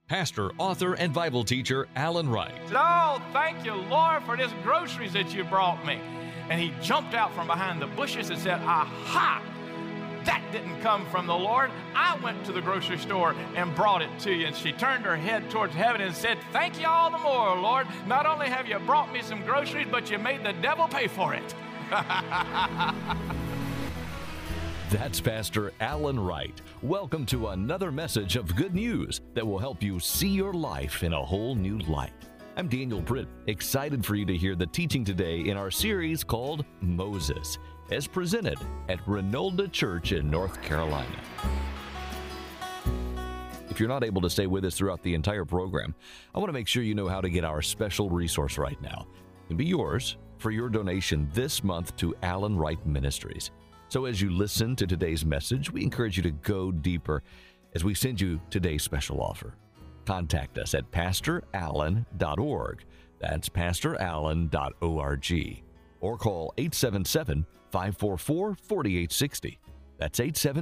pastor, author, and Bible teacher Alan Wright. Oh, thank you, Lord, for this groceries that you brought me. And he jumped out from behind the bushes and said, aha, that didn't come from the Lord. I went to the grocery store and brought it to you. And she turned her head towards heaven and said, thank you all the more, Lord. Not only have you brought me some groceries, but you made the devil pay for it. That's Pastor Alan Wright. Welcome to another message of good news that will help you see your life in a whole new light. I'm Daniel Britt, excited for you to hear the teaching today in our series called Moses, as presented at Renolda Church in North Carolina. If you're not able to stay with us throughout the entire program, I want to make sure you know how to get our special resource right now. It can be yours for your donation this month to Alan Wright Ministries. So as you listen to today's message, we encourage you to go deeper as we send you today's special offer. Contact us at pastorallen.org. That's pastorallen.org. Or call 877-544-4860. That's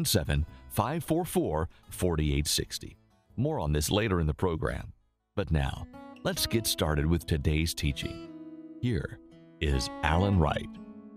877-544-4860. More on this later in the program. But now, let's get started with today's teaching. Here is Alan Wright.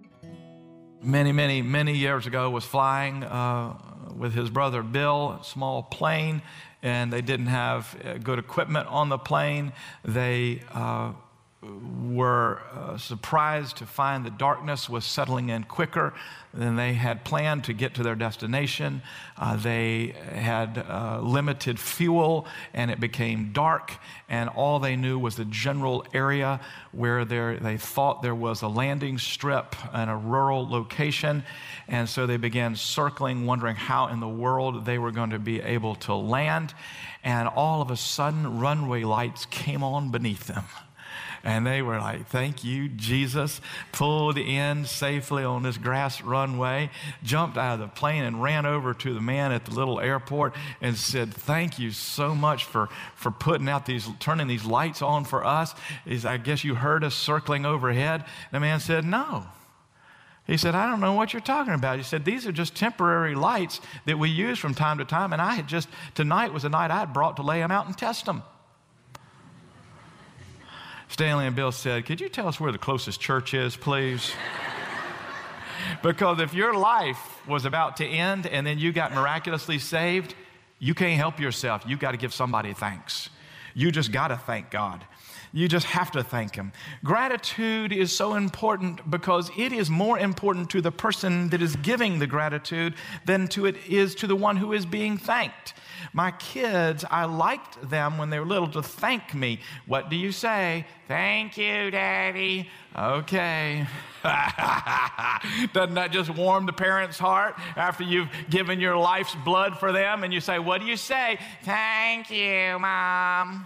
Many years ago was flying with his brother Bill, a small plane, and they didn't have good equipment on the plane. They were surprised to find the darkness was settling in quicker than they had planned to get to their destination. They had limited fuel, and it became dark, and all they knew was the general area where they thought there was a landing strip and a rural location. And so they began circling, wondering how in the world they were going to be able to land. And all of a sudden, runway lights came on beneath them. And they were like, thank you, Jesus, pulled in safely on this grass runway, jumped out of the plane and ran over to the man at the little airport and said, thank you so much for turning these lights on for us. I guess you heard us circling overhead. The man said, no. He said, I don't know what you're talking about. He said, these are just temporary lights that we use from time to time, and tonight was the night I had brought to lay them out and test them. Stanley and Bill said, could you tell us where the closest church is, please? Because if your life was about to end and then you got miraculously saved, you can't help yourself. You got to give somebody thanks. You just got to thank God. You just have to thank Him. Gratitude is so important because it is more important to the person that is giving the gratitude than it is to the one who is being thanked. My kids, I liked them when they were little to thank me. What do you say? Thank you, Daddy. Okay. Doesn't that just warm the parent's heart after you've given your life's blood for them and you say, what do you say? Thank you, Mom.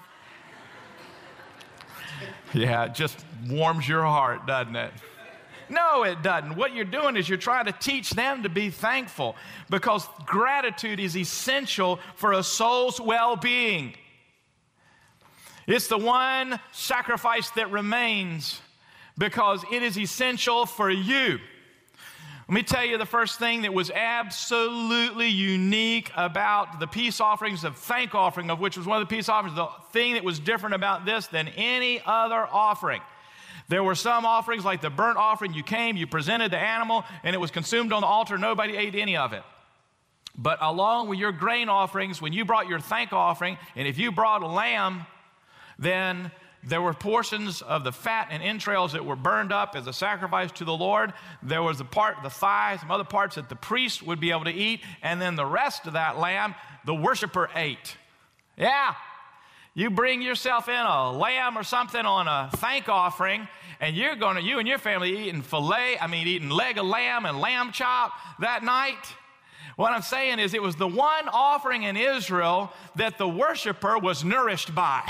Yeah, it just warms your heart, doesn't it? No, it doesn't. What you're doing is you're trying to teach them to be thankful because gratitude is essential for a soul's well-being. It's the one sacrifice that remains because it is essential for you. Let me tell you the first thing that was absolutely unique about the peace offerings, the thank offering of which was one of the peace offerings, the thing that was different about this than any other offering. There were some offerings like the burnt offering. You came, you presented the animal, and it was consumed on the altar. Nobody ate any of it. But along with your grain offerings, when you brought your thank offering, and if you brought a lamb, then there were portions of the fat and entrails that were burned up as a sacrifice to the Lord. There was the thigh, some other parts that the priest would be able to eat, and then the rest of that lamb, the worshiper ate. Yeah. You bring yourself in a lamb or something on a thank offering, and you and your family eating eating leg of lamb and lamb chop that night. What I'm saying is it was the one offering in Israel that the worshiper was nourished by.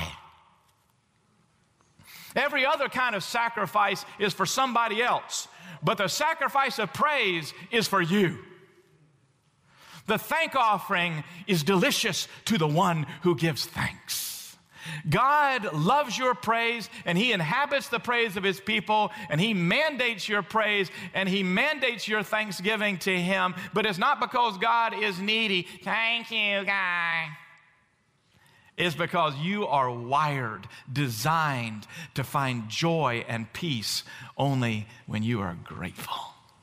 Every other kind of sacrifice is for somebody else, but the sacrifice of praise is for you. The thank offering is delicious to the one who gives thanks. God loves your praise, and He inhabits the praise of His people, and He mandates your praise, and He mandates your thanksgiving to Him, but it's not because God is needy. Thank you, guy. It's because you are wired, designed to find joy and peace only when you are grateful.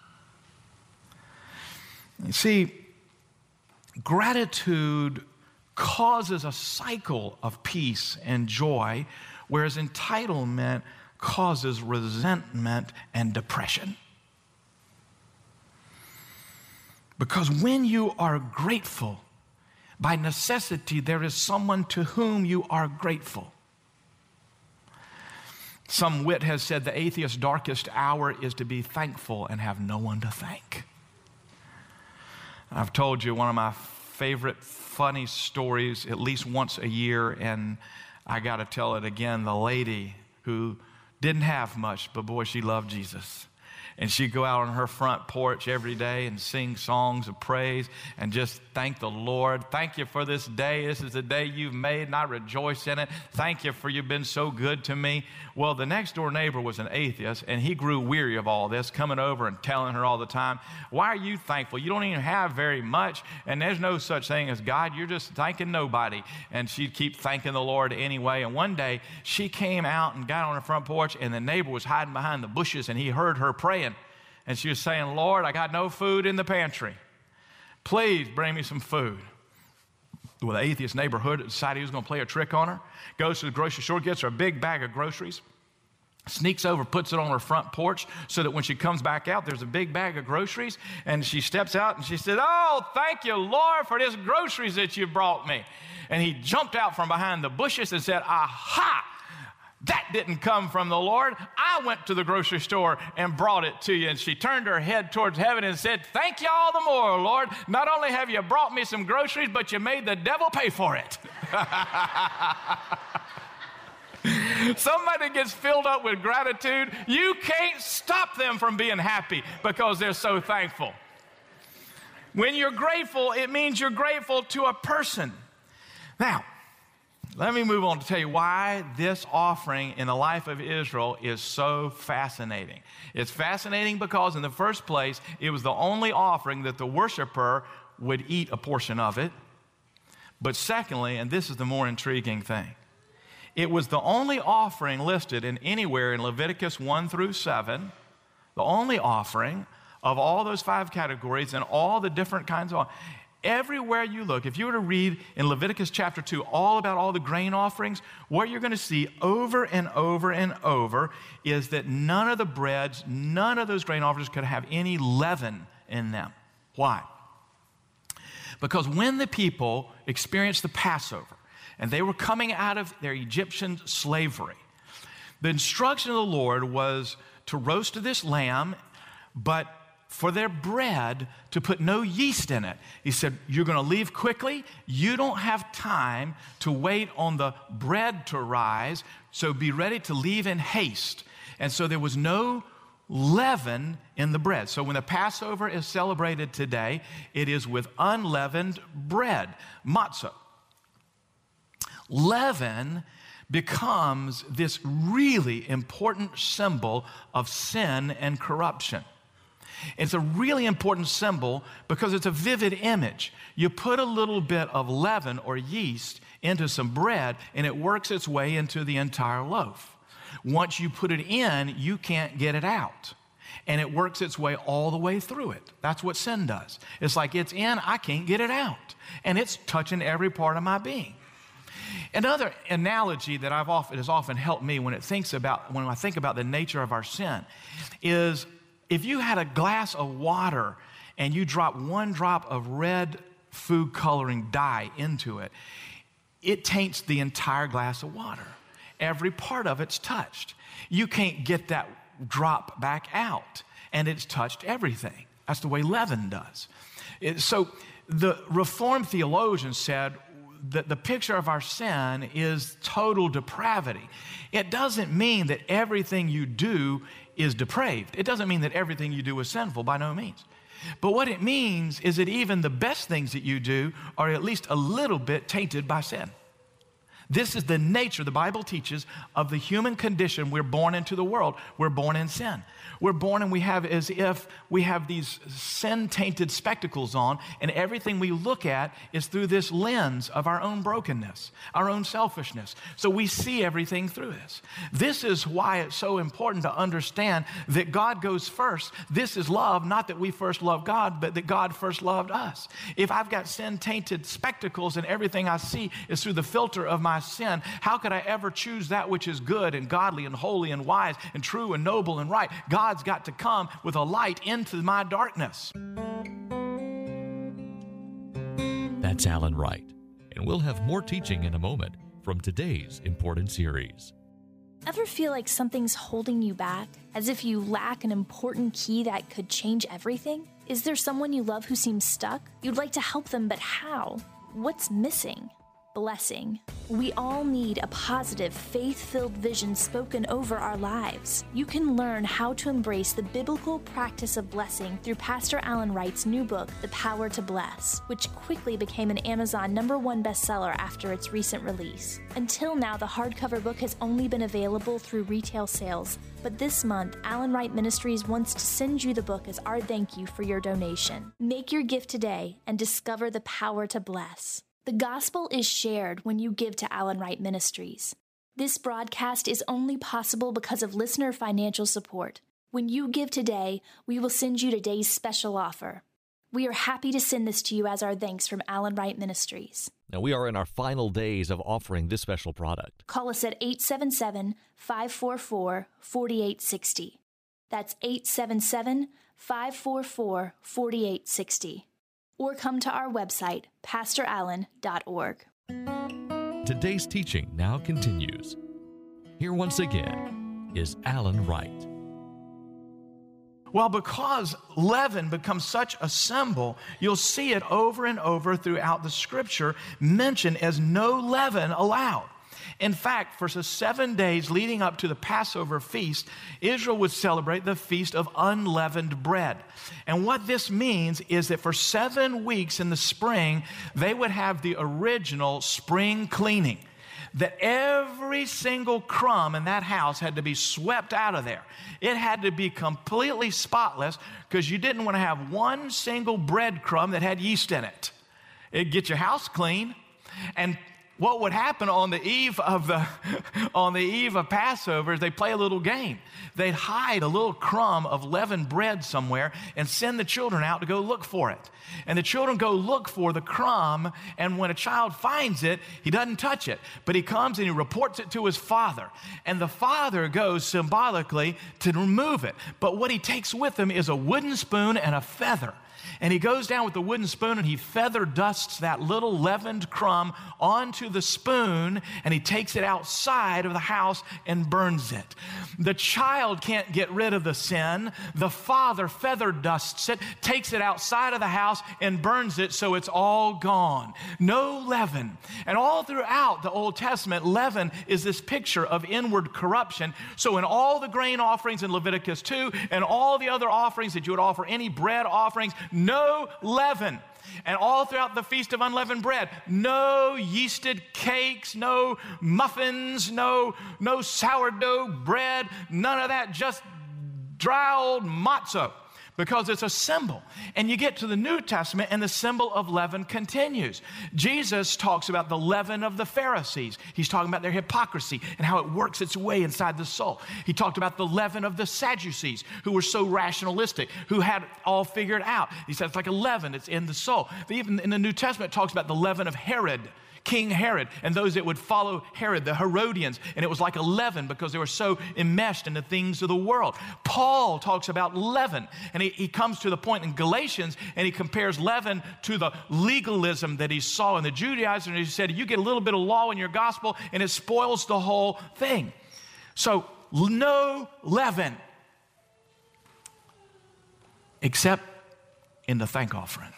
You see, gratitude causes a cycle of peace and joy, whereas entitlement causes resentment and depression. Because when you are grateful, by necessity, there is someone to whom you are grateful. Some wit has said the atheist's darkest hour is to be thankful and have no one to thank. I've told you one of my favorite funny stories at least once a year, and I got to tell it again. The lady who didn't have much, but boy, she loved Jesus. And she'd go out on her front porch every day and sing songs of praise and just thank the Lord. Thank you for this day. This is the day you've made, and I rejoice in it. Thank you for you've been so good to me. Well, the next door neighbor was an atheist, and he grew weary of all this, coming over and telling her all the time, why are you thankful? You don't even have very much, and there's no such thing as God. You're just thanking nobody. And she'd keep thanking the Lord anyway. And one day, she came out and got on her front porch, and the neighbor was hiding behind the bushes, and he heard her praying. And she was saying, Lord, I got no food in the pantry. Please bring me some food. Well, the atheist neighborhood decided he was going to play a trick on her. Goes to the grocery store, gets her a big bag of groceries, sneaks over, puts it on her front porch so that when she comes back out, there's a big bag of groceries. And she steps out and she said, oh, thank you, Lord, for this groceries that you brought me. And he jumped out from behind the bushes and said, aha! That didn't come from the Lord. I went to the grocery store and brought it to you. And she turned her head towards heaven and said, thank you all the more, Lord. Not only have you brought me some groceries, but you made the devil pay for it. Somebody gets filled up with gratitude, you can't stop them from being happy because they're so thankful. When you're grateful, it means you're grateful to a person. Now, let me move on to tell you why this offering in the life of Israel is so fascinating. It's fascinating because in the first place, it was the only offering that the worshiper would eat a portion of it. But secondly, and this is the more intriguing thing, it was the only offering listed in anywhere in Leviticus 1 through 7, the only offering of all those 5 categories and all the different kinds of. Everywhere you look, if you were to read in Leviticus chapter 2 all about all the grain offerings, what you're going to see over and over and over is that none of the breads, none of those grain offerings could have any leaven in them. Why? Because when the people experienced the Passover and they were coming out of their Egyptian slavery, the instruction of the Lord was to roast this lamb, but for their bread to put no yeast in it. He said, you're going to leave quickly. You don't have time to wait on the bread to rise, so be ready to leave in haste. And so there was no leaven in the bread. So when the Passover is celebrated today, it is with unleavened bread, matzah. Leaven becomes this really important symbol of sin and corruption. It's a really important symbol because it's a vivid image. You put a little bit of leaven or yeast into some bread and it works its way into the entire loaf. Once you put it in, you can't get it out. And it works its way all the way through it. That's what sin does. It's like it's in, I can't get it out. And it's touching every part of my being. Another analogy that has often helped me when I think about the nature of our sin is if you had a glass of water and you drop 1 drop of red food coloring dye into it, it taints the entire glass of water. Every part of it's touched. You can't get that drop back out, and it's touched everything. That's the way leaven does. So the Reformed theologian said that the picture of our sin is total depravity. It doesn't mean that everything you do is depraved. It doesn't mean that everything you do is sinful, by no means. But what it means is that even the best things that you do are at least a little bit tainted by sin. This is the nature, the Bible teaches, of the human condition. We're born into the world. We're born in sin. We're born and we have as if we have these sin-tainted spectacles on, and everything we look at is through this lens of our own brokenness, our own selfishness. So we see everything through this. This is why it's so important to understand that God goes first. This is love, not that we first loved God, but that God first loved us. If I've got sin-tainted spectacles and everything I see is through the filter of my sin, how could I ever choose that which is good and godly and holy and wise and true and noble and right? God's got to come with a light into my darkness. That's Alan Wright, and we'll have more teaching in a moment from today's important series. Ever feel like something's holding you back, as if you lack an important key that could change everything? Is there someone you love who seems stuck? You'd like to help them, but how? What's missing? Blessing. We all need a positive, faith-filled vision spoken over our lives. You can learn how to embrace the biblical practice of blessing through Pastor Alan Wright's new book, The Power to Bless, which quickly became an Amazon #1 bestseller after its recent release. Until now, the hardcover book has only been available through retail sales, but this month, Alan Wright Ministries wants to send you the book as our thank you for your donation. Make your gift today and discover the power to bless. The gospel is shared when you give to Alan Wright Ministries. This broadcast is only possible because of listener financial support. When you give today, we will send you today's special offer. We are happy to send this to you as our thanks from Alan Wright Ministries. Now, we are in our final days of offering this special product. Call us at 877-544-4860. That's 877-544-4860. Or come to our website, pastorallen.org. Today's teaching now continues. Here once again is Alan Wright. Well, because leaven becomes such a symbol, you'll see it over and over throughout the Scripture mentioned as no leaven allowed. In fact, for the 7 days leading up to the Passover feast, Israel would celebrate the Feast of Unleavened Bread. And what this means is that for 7 weeks in the spring, they would have the original spring cleaning. That every single crumb in that house had to be swept out of there. It had to be completely spotless because you didn't want to have one single breadcrumb that had yeast in it. It'd get your house clean. And what would happen on the eve of Passover is they play a little game. They'd hide a little crumb of leavened bread somewhere and send the children out to go look for it. And the children go look for the crumb, and when a child finds it, he doesn't touch it, but he comes and he reports it to his father. And the father goes symbolically to remove it. But what he takes with him is a wooden spoon and a feather. And he goes down with the wooden spoon and he feather dusts that little leavened crumb onto the spoon, and he takes it outside of the house and burns it. The child can't get rid of the sin. The father feather dusts it, takes it outside of the house and burns it, so it's all gone. No leaven. And all throughout the Old Testament, leaven is this picture of inward corruption. So in all the grain offerings in Leviticus 2 and all the other offerings that you would offer, any bread offerings, no leaven. And all throughout the Feast of Unleavened Bread, no yeasted cakes, no muffins, no sourdough bread, none of that, just dry old matzo, because it's a symbol. And you get to the New Testament and the symbol of leaven continues. Jesus talks about the leaven of the Pharisees. He's talking about their hypocrisy and how it works its way inside the soul. He talked about the leaven of the Sadducees, who were so rationalistic, who had it all figured out. He said it's like a leaven, it's in the soul. But even in the New Testament, it talks about the leaven of Herod, King Herod, and those that would follow Herod, the Herodians. And it was like a leaven because they were so enmeshed in the things of the world. Paul talks about leaven, and he comes to the point in Galatians, and he compares leaven to the legalism that he saw in the Judaizers. And he said, you get a little bit of law in your gospel, and it spoils the whole thing. So, no leaven, except in the thank offering.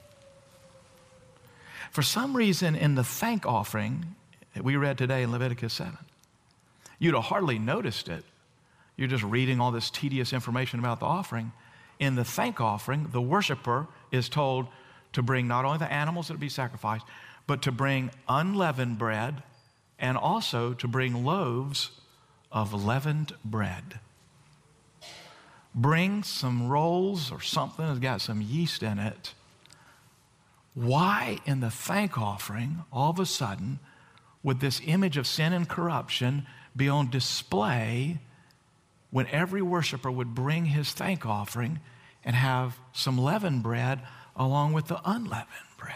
For some reason, in the thank offering that we read today in Leviticus 7, you'd have hardly noticed it. You're just reading all this tedious information about the offering. In the thank offering, the worshiper is told to bring not only the animals that will be sacrificed, but to bring unleavened bread and also to bring loaves of leavened bread. Bring some rolls or something that's got some yeast in it. Why in the thank offering, all of a sudden, would this image of sin and corruption be on display when every worshiper would bring his thank offering and have some leavened bread along with the unleavened bread?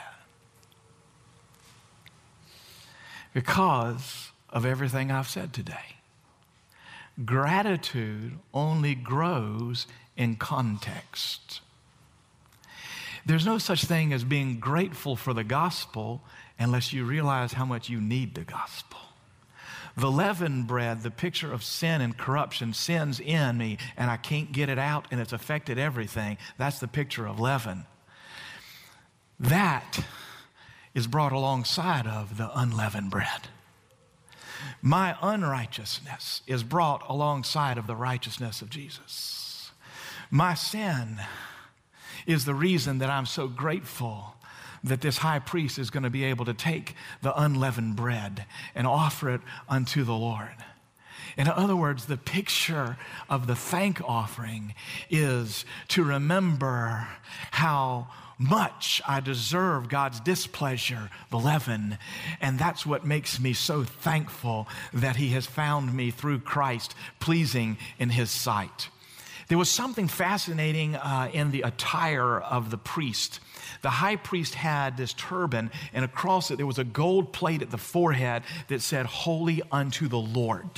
Because of everything I've said today. Gratitude only grows in context. There's no such thing as being grateful for the gospel unless you realize how much you need the gospel. The leavened bread, the picture of sin and corruption, sin's in me and I can't get it out and it's affected everything. That's the picture of leaven. That is brought alongside of the unleavened bread. My unrighteousness is brought alongside of the righteousness of Jesus. My sin is the reason that I'm so grateful that this high priest is going to be able to take the unleavened bread and offer it unto the Lord. In other words, the picture of the thank offering is to remember how much I deserve God's displeasure, the leaven, and that's what makes me so thankful that He has found me through Christ pleasing in His sight. There was something fascinating in the attire of the priest. The high priest had this turban, and across it there was a gold plate at the forehead that said, "Holy unto the Lord."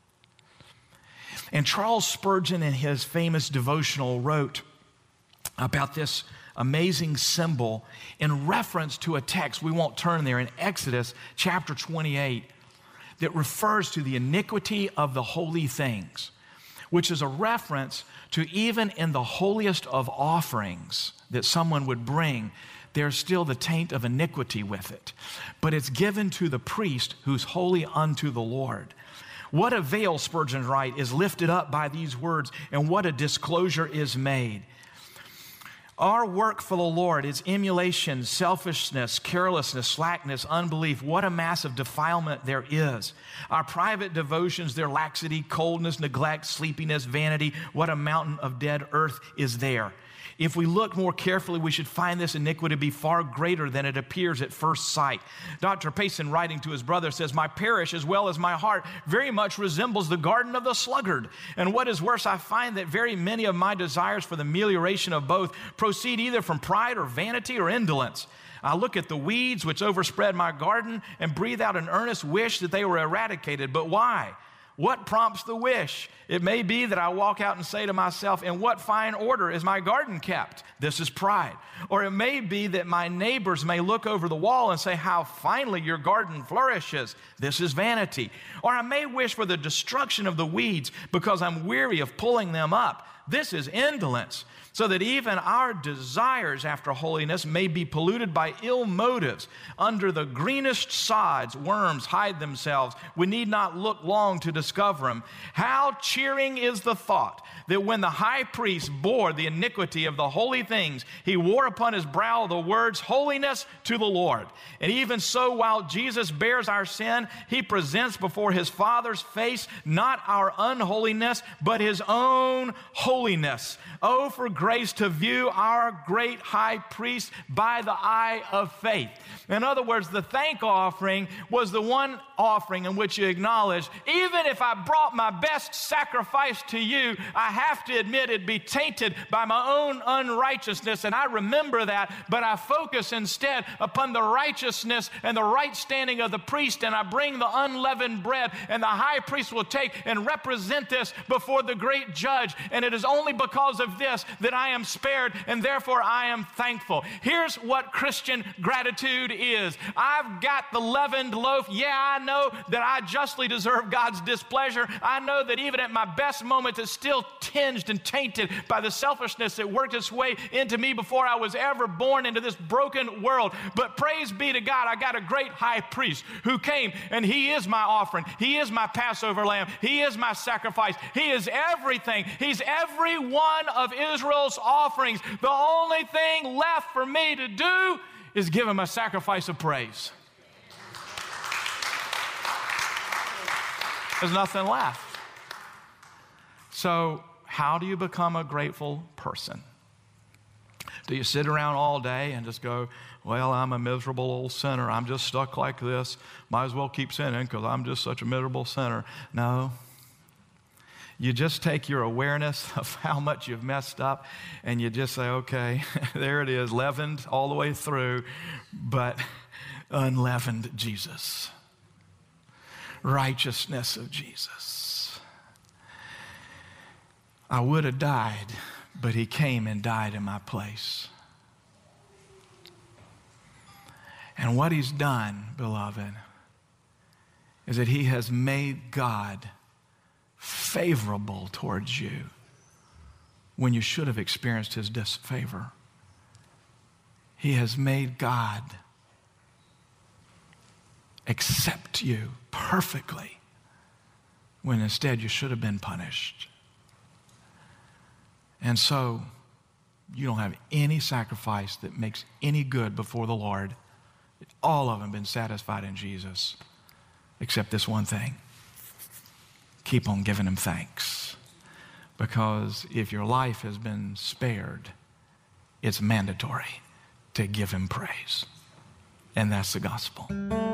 And Charles Spurgeon, in his famous devotional, wrote about this amazing symbol in reference to a text, we won't turn there, in Exodus chapter 28, that refers to the iniquity of the holy things, which is a reference to even in the holiest of offerings that someone would bring, there's still the taint of iniquity with it. But it's given to the priest who's holy unto the Lord. What a veil, Spurgeon writes, is lifted up by these words, and what a disclosure is made. Our work for the Lord is emulation, selfishness, carelessness, slackness, unbelief. What a massive defilement there is. Our private devotions, their laxity, coldness, neglect, sleepiness, vanity. What a mountain of dead earth is there. If we look more carefully, we should find this iniquity to be far greater than it appears at first sight. Dr. Payson, writing to his brother, says, "My parish, as well as my heart, very much resembles the garden of the sluggard. And what is worse, I find that very many of my desires for the amelioration of both proceed either from pride or vanity or indolence. I look at the weeds which overspread my garden and breathe out an earnest wish that they were eradicated. But why? What prompts the wish? It may be that I walk out and say to myself, in what fine order is my garden kept? This is pride. Or it may be that my neighbors may look over the wall and say, how finely your garden flourishes. This is vanity. Or I may wish for the destruction of the weeds because I'm weary of pulling them up. This is indolence. So that even our desires after holiness may be polluted by ill motives. Under the greenest sods, worms hide themselves. We need not look long to discover them. How cheering is the thought that when the high priest bore the iniquity of the holy things, he wore upon his brow the words, holiness to the Lord. And even so, while Jesus bears our sin, he presents before his Father's face not our unholiness, but his own holiness. Oh, for grace to view our great high priest by the eye of faith. In other words, the thank offering was the one offering in which you acknowledge, even if I brought my best sacrifice to you, I have to admit it'd be tainted by my own unrighteousness, and I remember that, but I focus instead upon the righteousness and the right standing of the priest, and I bring the unleavened bread, and the high priest will take and represent this before the great judge, and it is only because of this that I am spared, and therefore I am thankful. Here's what Christian gratitude is. I've got the leavened loaf. Yeah, I know that I justly deserve God's displeasure. I know that even at my best moments, it's still tinged and tainted by the selfishness that worked its way into me before I was ever born into this broken world. But praise be to God, I got a great high priest who came, and he is my offering. He is my Passover lamb. He is my sacrifice. He is everything. He's every one of Israel's offerings. The only thing left for me to do is give him a sacrifice of praise. Praise be to God. I got a great high priest who came, and he is my offering. He is my Passover lamb. He is my sacrifice. He is everything. He's every one of Israel's offerings. The only thing left for me to do is give him a sacrifice of praise. Praise be to God. I got a great high priest who came, and he is my offering. He is my Passover lamb. He is my sacrifice. He is everything. He's every one of Israel's offerings. The only thing left for me to do is give him a sacrifice of praise. There's nothing left. So how do you become a grateful person? Do you sit around all day and just go, well, I'm a miserable old sinner. I'm just stuck like this. Might as well keep sinning because I'm just such a miserable sinner. No. You just take your awareness of how much you've messed up and you just say, okay, there it is, leavened all the way through, but unleavened Jesus. Righteousness of Jesus. I would have died, but he came and died in my place. And what he's done, beloved, is that he has made God favorable towards you when you should have experienced his disfavor. He has made God accept you perfectly when instead you should have been punished. And so you don't have any sacrifice that makes any good before the Lord. All of them been satisfied in Jesus, except this one thing. Keep on giving him thanks. Because if your life has been spared, it's mandatory to give him praise. And that's the gospel.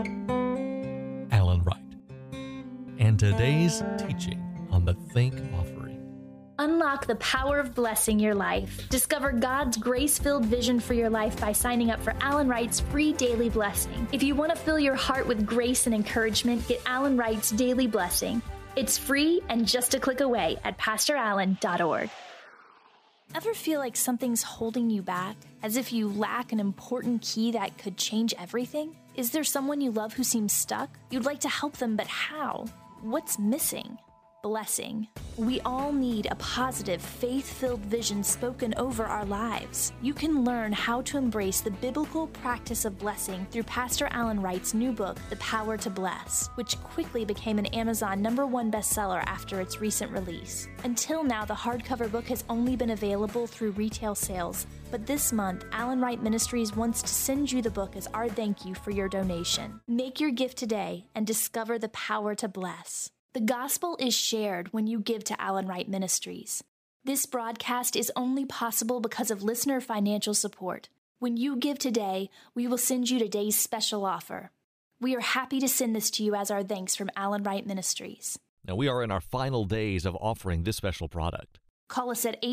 Alan Wright. And today's teaching on the Think Offering. Unlock the power of blessing your life. Discover God's grace-filled vision for your life by signing up for Alan Wright's free daily blessing. If you want to fill your heart with grace and encouragement, get Alan Wright's daily blessing. It's free and just a click away at PastorAlan.org. Ever feel like something's holding you back? As if you lack an important key that could change everything? Is there someone you love who seems stuck? You'd like to help them, but how? What's missing? Blessing. We all need a positive, faith-filled vision spoken over our lives. You can learn how to embrace the biblical practice of blessing through Pastor Alan Wright's new book, The Power to Bless, which quickly became an Amazon #1 bestseller after its recent release. Until now, the hardcover book has only been available through retail sales, but this month, Alan Wright Ministries wants to send you the book as our thank you for your donation. Make your gift today and discover the power to bless. The gospel is shared when you give to Alan Wright Ministries. This broadcast is only possible because of listener financial support. When you give today, we will send you today's special offer. We are happy to send this to you as our thanks from Alan Wright Ministries. Now, we are in our final days of offering this special product. Call us at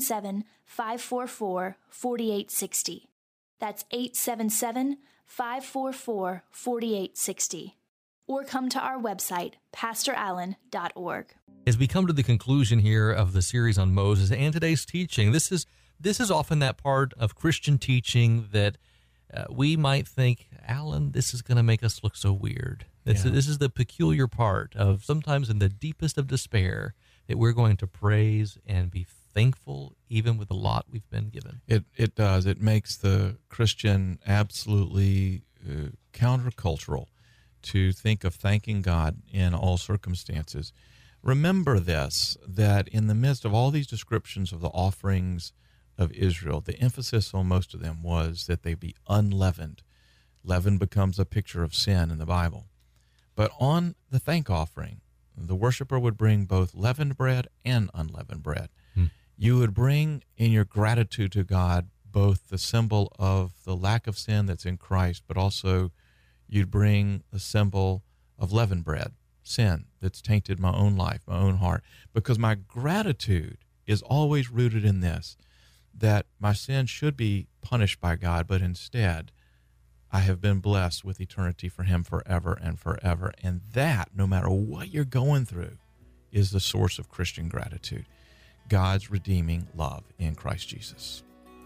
877-544-4860. That's 877-544-4860. Or come to our website, PastorAlan.org. As we come to the conclusion here of the series on Moses and today's teaching, this is often that part of Christian teaching that we might think, Alan, this is going to make us look so weird. This is the peculiar part of sometimes in the deepest of despair that we're going to praise and be thankful even with the lot we've been given. It does. It makes the Christian absolutely countercultural to think of thanking God in all circumstances. Remember this, that in the midst of all these descriptions of the offerings of Israel, the emphasis on most of them was that they be unleavened. Leaven becomes a picture of sin in the Bible. But on the thank offering, the worshiper would bring both leavened bread and unleavened bread. You would bring in your gratitude to God both the symbol of the lack of sin that's in Christ, but also you'd bring the symbol of leavened bread, sin that's tainted my own life, my own heart, because my gratitude is always rooted in this, that my sin should be punished by God, but instead I have been blessed with eternity for him forever and forever. And that, no matter what you're going through, is the source of Christian gratitude, God's redeeming love in Christ Jesus.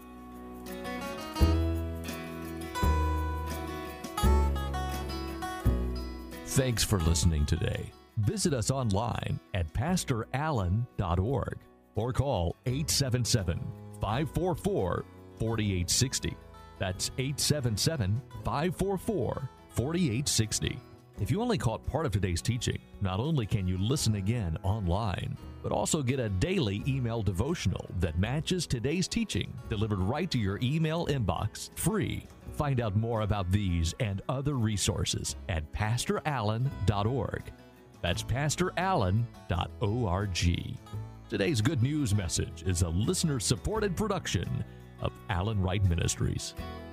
Thanks for listening today. Visit us online at PastorAlan.org or call 877-544-4860. That's 877-544-4860. If you only caught part of today's teaching, not only can you listen again online, but also get a daily email devotional that matches today's teaching delivered right to your email inbox, free. Find out more about these and other resources at PastorAlan.org. That's pastorallen.org. Today's good news message is a listener-supported production of Allen Wright Ministries.